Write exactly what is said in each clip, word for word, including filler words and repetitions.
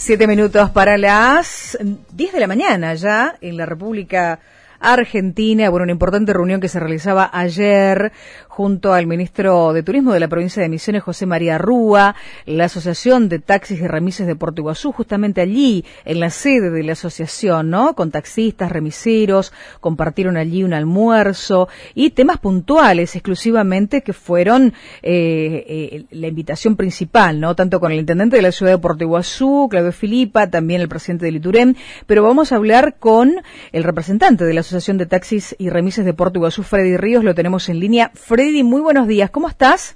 Siete minutos para las diez de la mañana ya en la República Argentina. Bueno, una importante reunión que se realizaba ayer junto al ministro de Turismo de la provincia de Misiones, José María Rúa, la Asociación de Taxis y Remises de Puerto Iguazú, justamente allí en la sede de la asociación, ¿no? Con taxistas, remiseros, compartieron allí un almuerzo y temas puntuales exclusivamente que fueron eh, eh, la invitación principal, ¿no? Tanto con el intendente de la ciudad de Puerto Iguazú, Claudio Filipa, también el presidente del ITUREM, pero vamos a hablar con el representante de la Asociación de Taxis y Remises de Puerto Iguazú, Freddy Ríos, lo tenemos en línea. Freddy, muy buenos días, ¿cómo estás?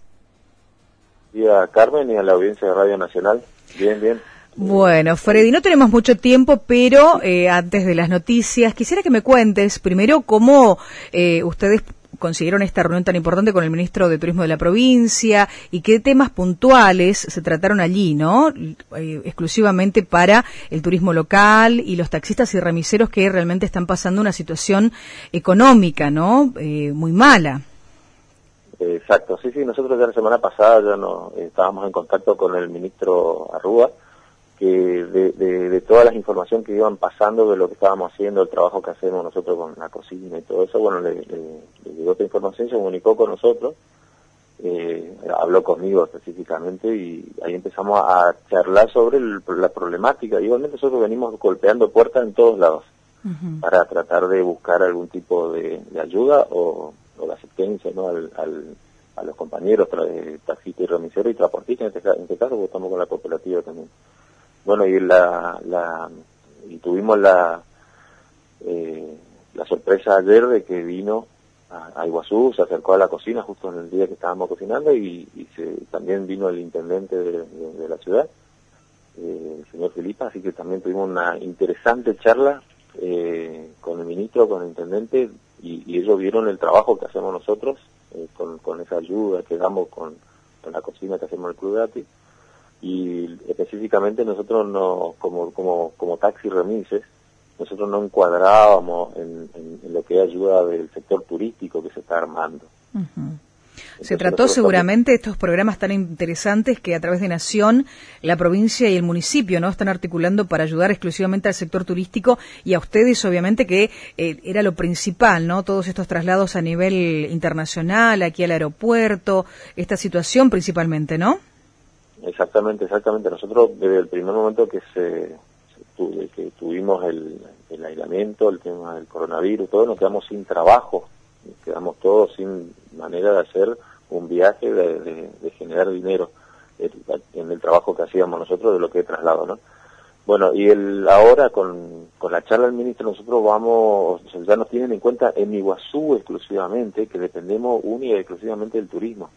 Y a Carmen y a la audiencia de Radio Nacional, bien, bien. Bueno, Freddy, no tenemos mucho tiempo, pero eh, antes de las noticias, quisiera que me cuentes primero cómo eh, ustedes consiguieron esta reunión tan importante con el ministro de Turismo de la provincia y qué temas puntuales se trataron allí, ¿no? Eh, exclusivamente para el turismo local y los taxistas y remiseros que realmente están pasando una situación económica, ¿no? Eh, muy mala. Exacto, sí, sí, nosotros ya la semana pasada ya no, eh, estábamos en contacto con el ministro Arrúa, que de, de, de todas las informaciones que iban pasando de lo que estábamos haciendo, el trabajo que hacemos nosotros con la cocina y todo eso, bueno, le, le, le llegó esta información, se comunicó con nosotros, eh, habló conmigo específicamente y ahí empezamos a charlar sobre el, la problemática. Igualmente nosotros venimos golpeando puertas en todos lados uh-huh. para tratar de buscar algún tipo de, de ayuda o, o de asistencia, ¿no? al, al, a los compañeros tra- taxistas y remiseros y transportistas, en este, en este caso, porque estamos con la cooperativa también. Bueno, y la, la y tuvimos la eh, la sorpresa ayer de que vino a, a Iguazú, se acercó a la cocina justo en el día que estábamos cocinando y, y se, también vino el intendente de, de, de la ciudad, eh, el señor Filipa, así que también tuvimos una interesante charla eh, con el ministro, con el intendente y, y ellos vieron el trabajo que hacemos nosotros eh, con, con esa ayuda que damos con, con la cocina que hacemos en el Club Gratis. Y específicamente nosotros no, como como como taxi remises, nosotros no encuadrábamos en, en, en lo que es ayuda del sector turístico que se está armando. Uh-huh. Se trató seguramente de estos programas tan interesantes que a través de Nación, la provincia y el municipio, ¿no? Están articulando para ayudar exclusivamente al sector turístico y a ustedes, obviamente, que eh, era lo principal, ¿no? Todos estos traslados a nivel internacional, aquí al aeropuerto, esta situación principalmente, ¿no? Exactamente, exactamente. Nosotros desde el primer momento que se, se tu, que tuvimos el, el aislamiento, el tema del coronavirus, todo, nos quedamos sin trabajo, nos quedamos todos sin manera de hacer un viaje, de, de, de generar dinero el, en el trabajo que hacíamos nosotros de lo que es traslado, ¿no? Bueno, y el ahora con, con la charla del ministro nosotros vamos, o sea, ya nos tienen en cuenta en Iguazú exclusivamente, que dependemos única y exclusivamente del turismo.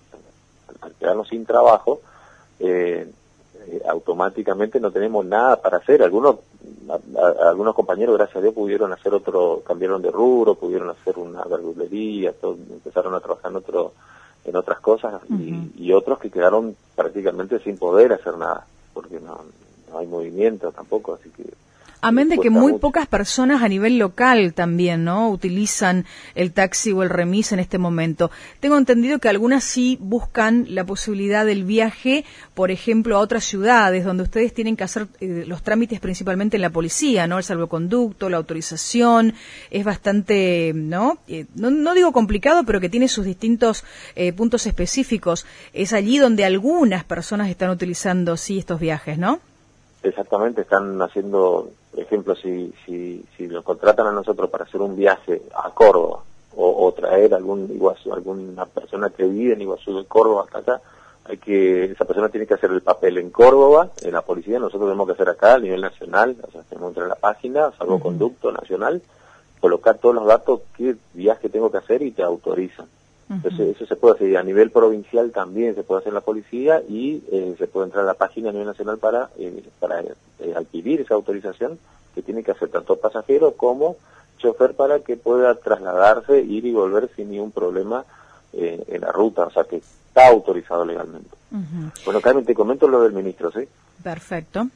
Al quedarnos sin trabajo, Eh, eh, automáticamente no tenemos nada para hacer. Algunos a, a, algunos compañeros, gracias a Dios, pudieron hacer otro, cambiaron de rubro, pudieron hacer una verdulería, todo, empezaron a trabajar en otro, en otras cosas uh-huh. y, y otros que quedaron prácticamente sin poder hacer nada, porque no, no hay movimiento tampoco, así que amén de que muy mucho. Pocas personas a nivel local también, ¿no? Utilizan el taxi o el remis en este momento. Tengo entendido que algunas sí buscan la posibilidad del viaje, por ejemplo, a otras ciudades donde ustedes tienen que hacer eh, los trámites principalmente en la policía, ¿no? El salvoconducto, la autorización, es bastante, ¿no? Eh, no, no digo complicado, pero que tiene sus distintos eh, puntos específicos. Es allí donde algunas personas están utilizando, sí, estos viajes, ¿no? Exactamente, están haciendo, por ejemplo, si si si nos contratan a nosotros para hacer un viaje a Córdoba o, o traer algún Iguazú, alguna persona que vive en Iguazú de Córdoba hasta acá, hay que esa persona tiene que hacer el papel en Córdoba, en la policía, nosotros tenemos que hacer acá a nivel nacional, o sea, tenemos que entrar a la página, salvoconducto nacional, colocar todos los datos, qué viaje tengo que hacer y te autorizan. Entonces uh-huh. eso se puede hacer a nivel provincial también, se puede hacer en la policía y eh, se puede entrar a la página a nivel nacional para eh, para eh, adquirir esa autorización que tiene que hacer tanto pasajero como chofer para que pueda trasladarse, ir y volver sin ningún problema eh, en la ruta, o sea que está autorizado legalmente. Uh-huh. Bueno, Carmen, te comento lo del ministro, ¿sí? Perfecto.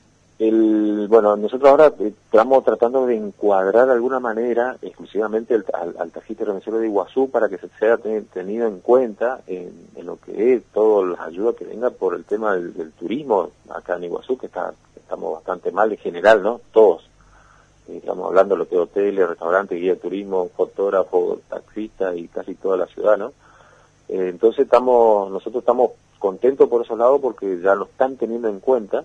El, bueno, nosotros ahora estamos tratando de encuadrar de alguna manera exclusivamente el, al, al Tajín Remesero de Iguazú para que se sea ten, tenido en cuenta en, en lo que es todas las ayudas que venga por el tema del, del turismo acá en Iguazú, que está estamos bastante mal en general, ¿no? Todos. Eh, estamos hablando de lo que es hoteles, restaurantes, guía de turismo, fotógrafo, taxista y casi toda la ciudad, ¿no? Eh, entonces estamos, nosotros estamos contentos por esos lados porque ya lo están teniendo en cuenta.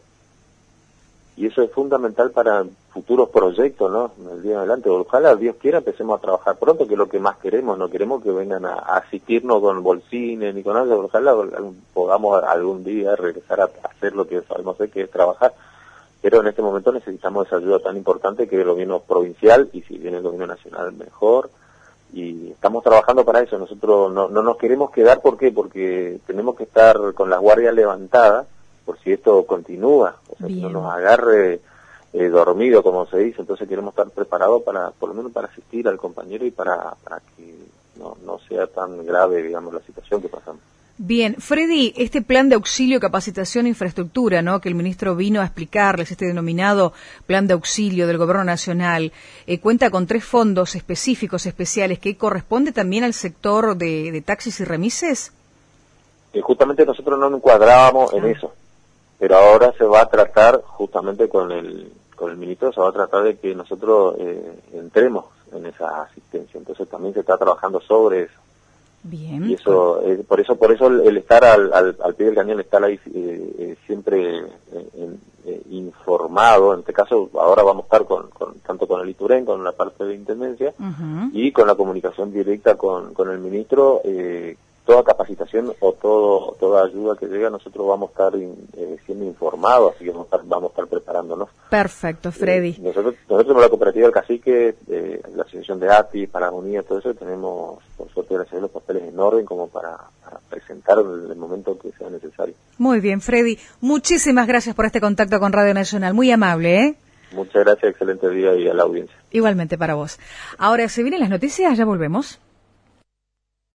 Y eso es fundamental para futuros proyectos, ¿no? El día de adelante. Ojalá, Dios quiera, empecemos a trabajar pronto, que es lo que más queremos. No queremos que vengan a, a asistirnos con bolsines ni con algo. Ojalá podamos algún día regresar a hacer lo que sabemos hacer, que es trabajar. Pero en este momento necesitamos esa ayuda tan importante que es el gobierno provincial, y si viene el gobierno nacional, mejor. Y estamos trabajando para eso. Nosotros no, no nos queremos quedar, ¿por qué? Porque tenemos que estar con las guardias levantadas por si esto continúa, o sea, que no nos agarre eh, dormido, como se dice. Entonces queremos estar preparados para, por lo menos para asistir al compañero y para, para que no, no sea tan grave, digamos, la situación que pasamos. Bien, Freddy, este plan de auxilio, capacitación e infraestructura, ¿no?, que el ministro vino a explicarles, este denominado plan de auxilio del Gobierno Nacional, eh, cuenta con tres fondos específicos, especiales, que corresponde también al sector de, de taxis y remises. Eh, justamente nosotros no nos encuadrábamos ah. en eso. Pero ahora se va a tratar, justamente con el con el ministro, se va a tratar de que nosotros eh, entremos en esa asistencia. Entonces también se está trabajando sobre eso. Bien. Y eso, eh, por eso por eso el, el estar al, al, al pie del cañón, estar ahí eh, eh, siempre eh, eh, informado. En este caso, ahora vamos a estar con, con tanto con el ITUREN, con la parte de Intendencia, uh-huh. y con la comunicación directa con, con el ministro. Eh, toda capacitación o todo toda ayuda que llega, nosotros vamos a estar eh, siendo informados, así que vamos a estar, vamos a estar preparándonos. Perfecto, Freddy. Eh, nosotros, nosotros en la cooperativa del Cacique, eh, la asociación de A T I, Paragonía, todo eso, tenemos, por suerte, gracias a Dios, los papeles en orden como para, para presentar en el momento que sea necesario. Muy bien, Freddy. Muchísimas gracias por este contacto con Radio Nacional. Muy amable, ¿eh? Muchas gracias, excelente día y a la audiencia. Igualmente para vos. Ahora, ¿se vienen las noticias? Ya volvemos.